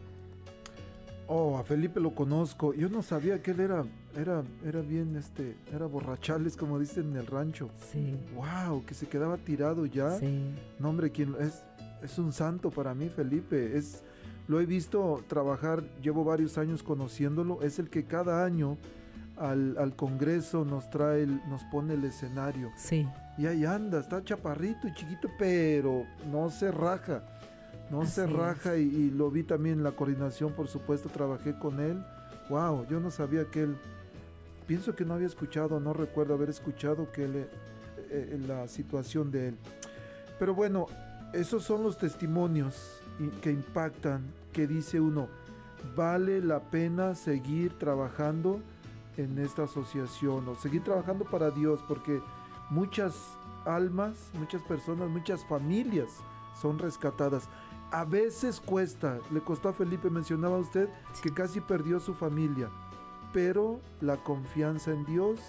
Oh, a Felipe lo conozco. Yo no sabía que él era, era, era bien, este, era borrachales, como dicen en el rancho. Sí. Wow, que se quedaba tirado ya. Sí. No, hombre, quien es, es un santo para mí, Felipe. Es, lo he visto trabajar, llevo varios años conociéndolo. Es el que cada año al, al Congreso nos trae, el, nos pone el escenario. Sí. Y ahí anda, está chaparrito y chiquito, pero no se raja. No Así se raja y, y lo vi también en la coordinación, por supuesto, trabajé con él. Wow, yo no sabía que él, pienso que no había escuchado, no recuerdo haber escuchado que él, eh, eh, la situación de él. Pero bueno, esos son los testimonios que impactan, que dice uno, vale la pena seguir trabajando en esta asociación o seguir trabajando para Dios, porque muchas almas, muchas personas, muchas familias son rescatadas. A veces cuesta, le costó a Felipe, mencionaba usted, que casi perdió su familia, pero la confianza en Dios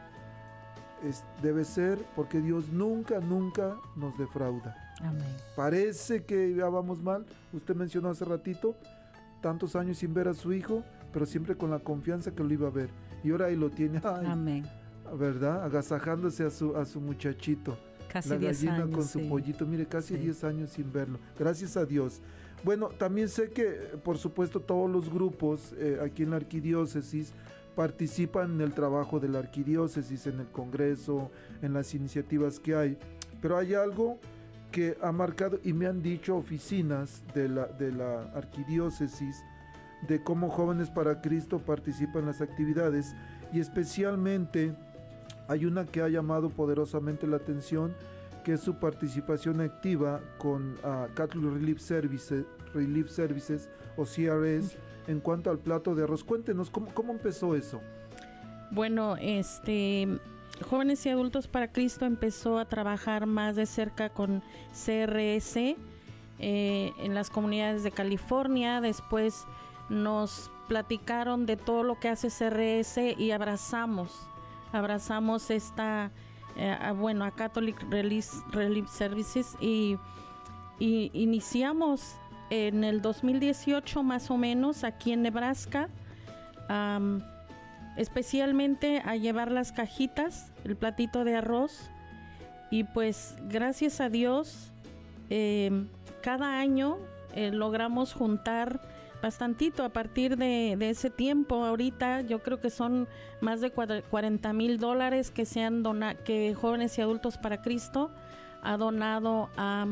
es, debe ser, porque Dios nunca, nunca nos defrauda. Amén. Parece que ya vamos mal, usted mencionó hace ratito, tantos años sin ver a su hijo, pero siempre con la confianza que lo iba a ver, y ahora ahí lo tiene, ay, Amén, ¿verdad? Agasajándose a su, a su muchachito. Casi la diez gallina años, con su sí. pollito, mire, casi Sí. diez años sin verlo, gracias a Dios. Bueno, también sé que, por supuesto, todos los grupos eh, aquí en la arquidiócesis participan en el trabajo de la arquidiócesis, en el congreso, en las iniciativas que hay, pero hay algo que ha marcado, y me han dicho oficinas de la, de la arquidiócesis, de cómo Jóvenes para Cristo participan en las actividades, y especialmente hay una que ha llamado poderosamente la atención, que es su participación activa con uh, Catholic Relief Services, Relief Services o C R S en cuanto al plato de arroz. Cuéntenos, ¿cómo, cómo empezó eso? Bueno, este, Jóvenes y Adultos para Cristo empezó a trabajar más de cerca con C R S eh, en las comunidades de California. Después nos platicaron de todo lo que hace C R S y abrazamos, abrazamos esta, eh, bueno, a Catholic Relief, Relief Services y, y iniciamos en el dos mil dieciocho más o menos aquí en Nebraska, um, especialmente a llevar las cajitas, el platito de arroz, y pues gracias a Dios eh, cada año eh, logramos juntar bastantito. A partir de, de ese tiempo, ahorita yo creo que son más de cuarenta mil dólares que se han donado, que Jóvenes y Adultos para Cristo ha donado a,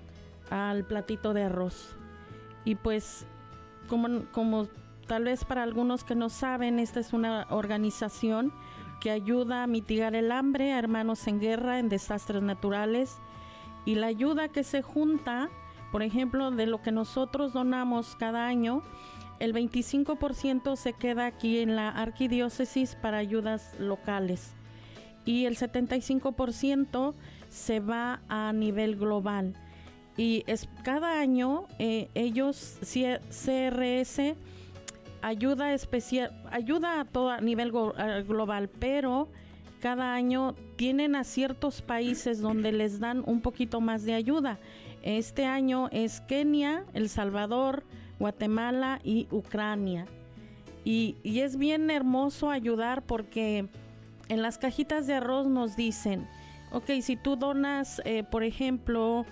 al platito de arroz. Y pues como, como tal vez para algunos que no saben, esta es una organización que ayuda a mitigar el hambre a hermanos en guerra, en desastres naturales, y la ayuda que se junta, por ejemplo, de lo que nosotros donamos cada año, el veinticinco por ciento se queda aquí en la arquidiócesis para ayudas locales y el setenta y cinco por ciento se va a nivel global. Y es cada año eh, ellos, C R S, ayuda especial, ayuda a todo a nivel go, a global, pero cada año tienen a ciertos países donde les dan un poquito más de ayuda. Este año es Kenia, El Salvador, Guatemala y Ucrania. Y, y es bien hermoso ayudar porque en las cajitas de arroz nos dicen, ok, si tú donas, eh, por ejemplo,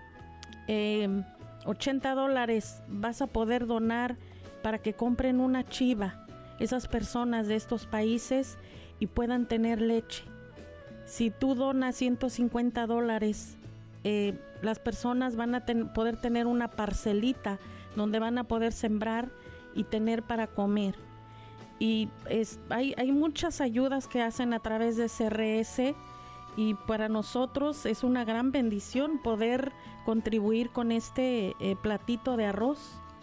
eh, ochenta dólares, vas a poder donar para que compren una chiva, esas personas de estos países, y puedan tener leche. Si tú donas ciento cincuenta dólares, eh, las personas van a ten- poder tener una parcelita donde van a poder sembrar y tener para comer. Y es, hay, hay muchas ayudas que hacen a través de C R S, y para nosotros es una gran bendición poder contribuir con este eh, platito de arroz.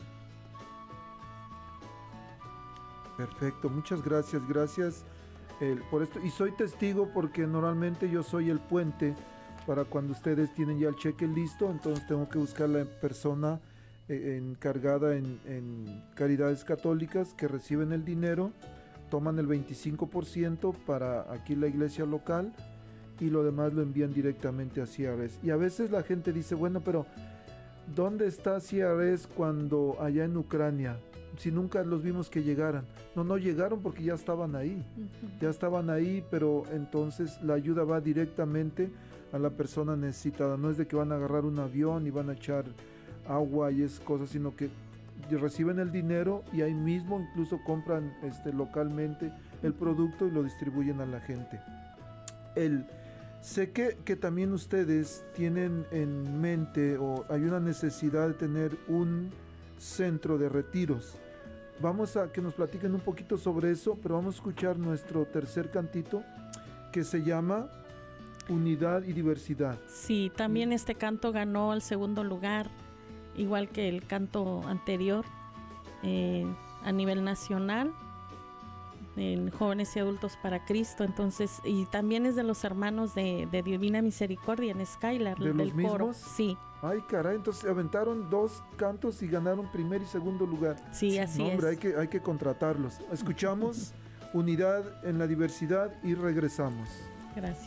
Perfecto, muchas gracias, gracias eh, por esto. Y soy testigo porque normalmente yo soy el puente para cuando ustedes tienen ya el cheque listo, entonces tengo que buscar la persona eh, encargada en, en Caridades Católicas que reciben el dinero, toman el veinticinco por ciento para aquí la iglesia local y lo demás lo envían directamente a C R S. Y a veces la gente dice, bueno, pero ¿dónde está C R S cuando allá en Ucrania? Si nunca los vimos que llegaran. No, no llegaron porque ya estaban ahí. Uh-huh. Ya estaban ahí, pero entonces la ayuda va directamente a la persona necesitada. No es de que van a agarrar un avión y van a echar agua y es cosas, sino que reciben el dinero y ahí mismo incluso compran este, localmente el producto y lo distribuyen a la gente. El... Sé que, que también ustedes tienen en mente o hay una necesidad de tener un centro de retiros. Vamos a que nos platiquen un poquito sobre eso, pero vamos a escuchar nuestro tercer cantito que se llama Unidad y Diversidad. Sí, también este canto ganó el segundo lugar, igual que el canto anterior, eh, a nivel nacional, en Jóvenes y Adultos para Cristo. Entonces, y también es de los hermanos de, de Divina Misericordia en Skylar, ¿De del los mismos? coro. Sí. Ay, caray, entonces aventaron dos cantos y ganaron primer y segundo lugar. Sí, así no, hombre, es. hay que, hay que contratarlos. Escuchamos Unidad en la Diversidad y regresamos. Gracias.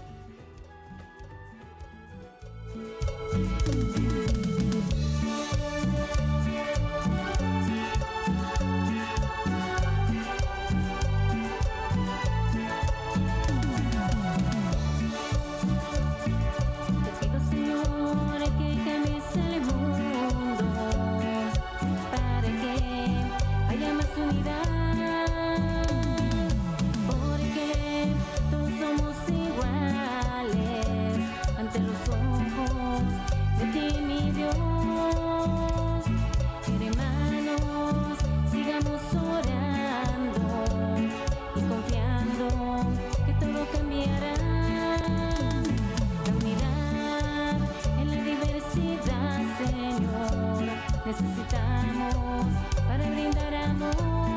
Necesitamos para brindar amor,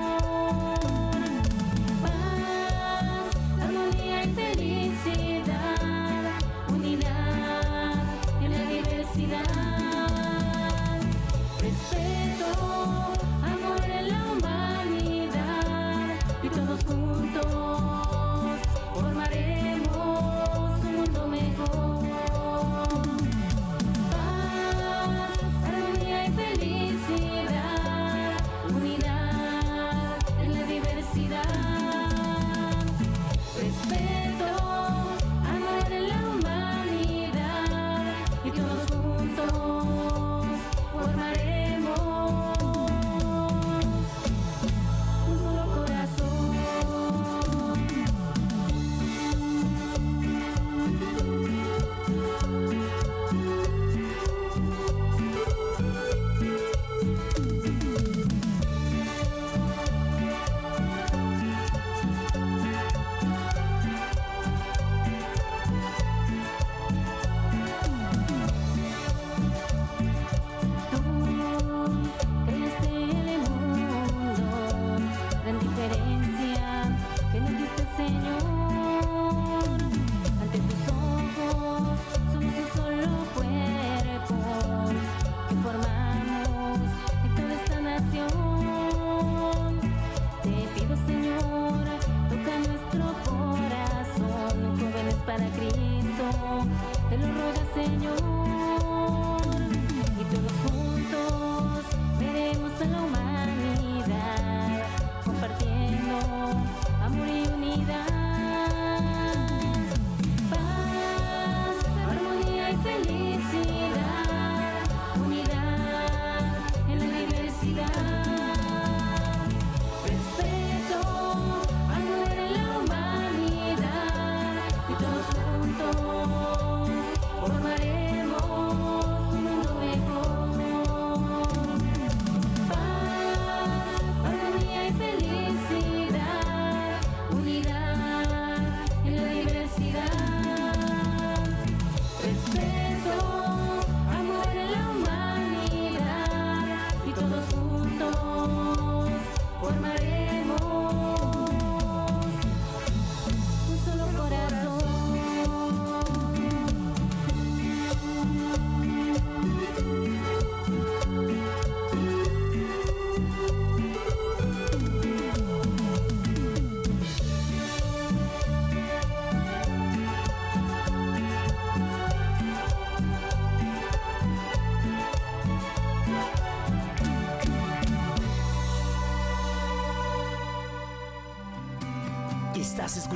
paz, armonía y felicidad, unidad en la diversidad, respeto, amor en la humanidad y todos juntos formaremos un mundo mejor.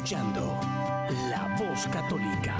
escuchando La Voz Católica.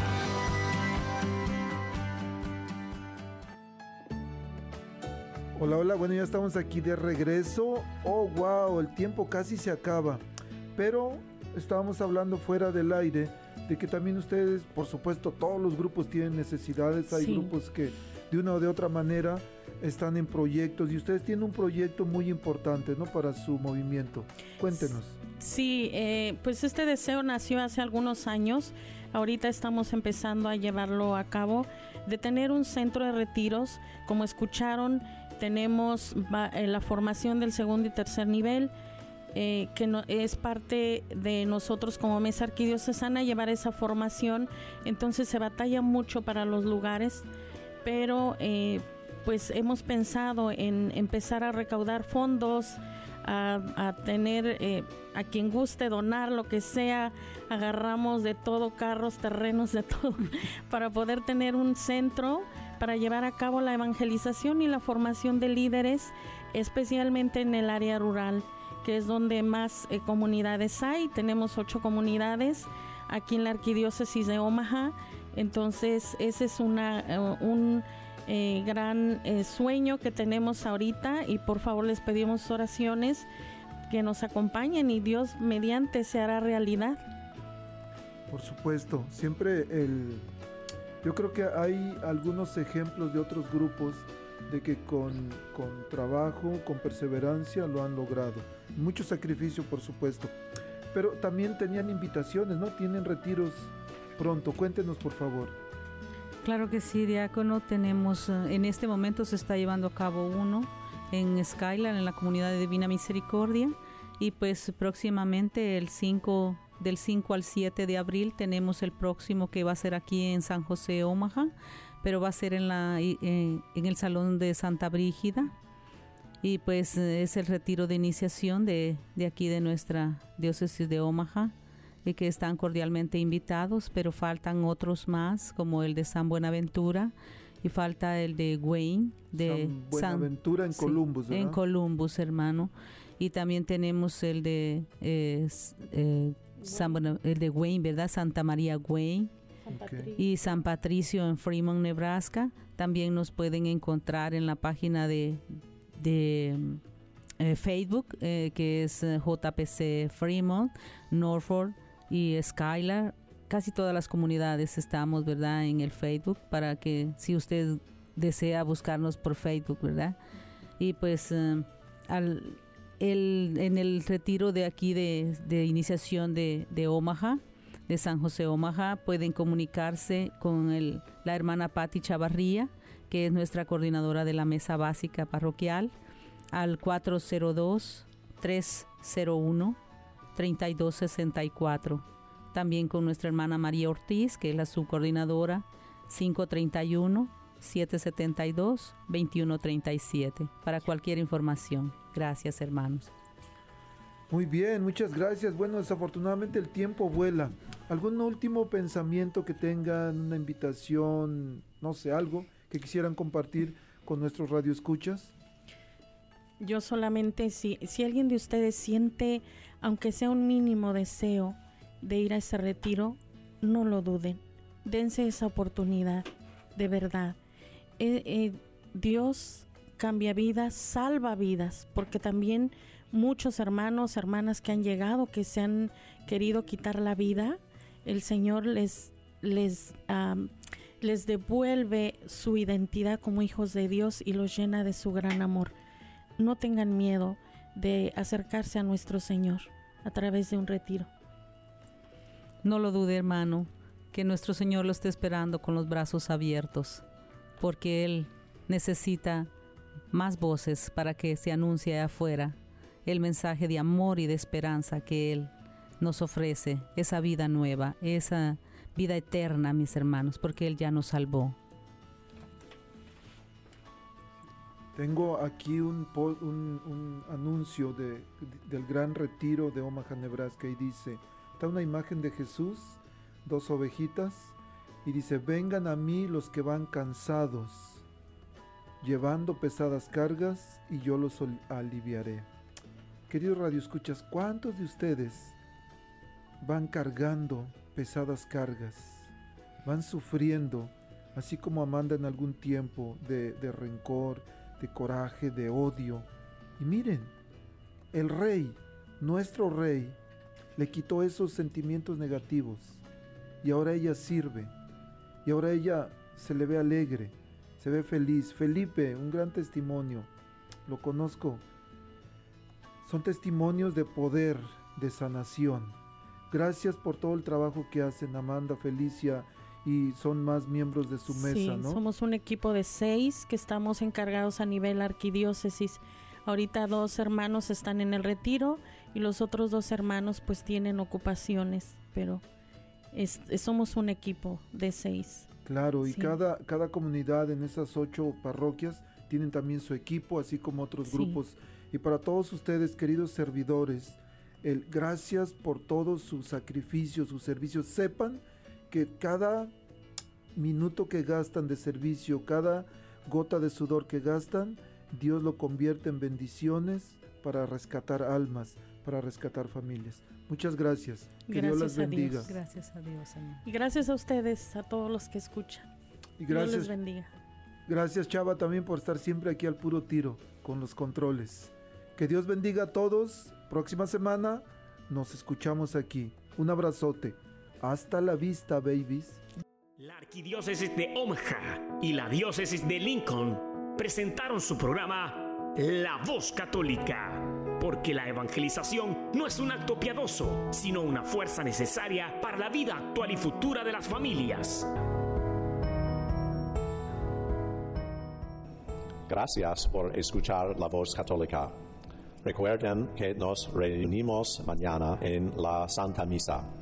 Hola, hola, bueno, ya estamos aquí de regreso. Oh, wow, el tiempo casi se acaba. Pero estábamos hablando fuera del aire de que también ustedes, por supuesto, todos los grupos tienen necesidades. Hay Sí. grupos que de una o de otra manera están en proyectos y ustedes tienen un proyecto muy importante, ¿no? Para su movimiento. Cuéntenos. Sí, eh, pues este deseo nació hace algunos años. Ahorita estamos empezando a llevarlo a cabo, de tener un centro de retiros. Como escucharon, tenemos va- eh, la formación del segundo y tercer nivel, eh, que no, es parte de nosotros como mesa arquidiocesana llevar esa formación. Entonces se batalla mucho para los lugares, pero eh, pues hemos pensado en empezar a recaudar fondos, a, a tener eh, a quien guste donar lo que sea. Agarramos de todo, carros, terrenos, de todo, para poder tener un centro para llevar a cabo la evangelización y la formación de líderes, especialmente en el área rural, que es donde más eh, comunidades hay. Tenemos ocho comunidades aquí en la arquidiócesis de Omaha. Entonces ese es una eh, un eh, gran eh, sueño que tenemos ahorita, y por favor les pedimos oraciones que nos acompañen y Dios mediante se hará realidad. Por supuesto, siempre el... Yo creo que hay algunos ejemplos de otros grupos de que con, con trabajo, con perseverancia lo han logrado. Mucho sacrificio, por supuesto. Pero también tenían invitaciones, ¿no? Tienen retiros pronto. Cuéntenos, por favor. Claro que sí, diácono. Tenemos, eh, en este momento se está llevando a cabo uno en Skylar, en la comunidad de Divina Misericordia. Y pues próximamente, el cinco, del cinco al siete de abril, tenemos el próximo, que va a ser aquí en San José, Omaha, pero va a ser en, la, eh, en el Salón de Santa Brígida. Y pues eh, es el retiro de iniciación de, de aquí de nuestra diócesis de Omaha, y que están cordialmente invitados, pero faltan otros más, como el de San Buenaventura, y falta el de Wayne, de San Buenaventura en sí, Columbus, ¿verdad? en Columbus, hermano. Y también tenemos el de eh, s- eh, San Buena- el de Wayne, ¿verdad? Santa María Wayne. Ok. Y San Patricio en Fremont, Nebraska. También nos pueden encontrar en la página de, de eh, Facebook, eh, que es eh, J P C Fremont, Norfolk y Skylar. Casi todas las comunidades estamos, ¿verdad?, en el Facebook, para que si usted desea buscarnos por Facebook, ¿verdad? Y pues eh, al, el, en el retiro de aquí de, de iniciación de, de Omaha, de San José, Omaha, pueden comunicarse con el, la hermana Patti Chavarría, que es nuestra coordinadora de la mesa básica parroquial, al cuatro cero dos, tres cero uno, tres dos seis cuatro. También con nuestra hermana María Ortiz, que es la subcoordinadora, cinco tres uno, siete siete dos, dos uno tres siete, para cualquier información. Gracias, hermanos. Muy bien, muchas gracias. Bueno, desafortunadamente el tiempo vuela. ¿Algún último pensamiento que tengan, una invitación, no sé, algo que quisieran compartir con nuestros radioescuchas? Yo solamente, si, si alguien de ustedes siente, aunque sea un mínimo deseo de ir a ese retiro, no lo duden. Dense esa oportunidad, de verdad. Eh, eh, Dios cambia vidas, salva vidas, porque también muchos hermanos, hermanas que han llegado, que se han querido quitar la vida, el Señor les, les, um, les devuelve su identidad como hijos de Dios y los llena de su gran amor. No tengan miedo de acercarse a nuestro Señor a través de un retiro. No lo dude, hermano, que nuestro Señor lo esté esperando con los brazos abiertos, porque Él necesita más voces para que se anuncie afuera el mensaje de amor y de esperanza que Él nos ofrece, esa vida nueva, esa vida eterna, mis hermanos, porque Él ya nos salvó. Tengo aquí un, po- un, un anuncio de, del gran retiro de Omaha, Nebraska, y dice, está una imagen de Jesús, dos ovejitas, y dice, vengan a mí los que van cansados, llevando pesadas cargas, y yo los ol- aliviaré. Queridos radioescuchas, ¿cuántos de ustedes van cargando pesadas cargas, van sufriendo, así como Amanda en algún tiempo de, de rencor, de coraje, de odio. Y miren, el rey, nuestro rey, le quitó esos sentimientos negativos y ahora ella sirve y ahora ella se le ve alegre, se ve feliz. Felipe, un gran testimonio, lo conozco. Son testimonios de poder, de sanación. Gracias por todo el trabajo que hacen Amanda, Felicia, y son más miembros de su mesa, sí, ¿no? Somos un equipo de seis que estamos encargados a nivel arquidiócesis. Ahorita dos hermanos están en el retiro y los otros dos hermanos pues tienen ocupaciones, pero es, es, somos un equipo de seis. Claro, y sí. cada, cada comunidad en esas ocho parroquias tienen también su equipo, así como otros Sí. grupos. Y para todos ustedes, queridos servidores, el gracias por todos sus sacrificios, sus servicios. Sepan que cada minuto que gastan de servicio, cada gota de sudor que gastan, Dios lo convierte en bendiciones para rescatar almas, para rescatar familias. Muchas gracias. Que Dios las Gracias a Dios. bendiga. Gracias a Dios, Señor. Y gracias a ustedes, a todos los que escuchan. Y Dios les gracias, bendiga. gracias Chava también por estar siempre aquí al puro tiro con los controles. Que Dios bendiga a todos. Próxima semana nos escuchamos aquí. Un abrazote. Hasta la vista, babies. La Arquidiócesis de Omaha y la Diócesis de Lincoln presentaron su programa La Voz Católica, porque la evangelización no es un acto piadoso, sino una fuerza necesaria para la vida actual y futura de las familias. Gracias por escuchar La Voz Católica. Recuerden que nos reunimos mañana en la Santa Misa.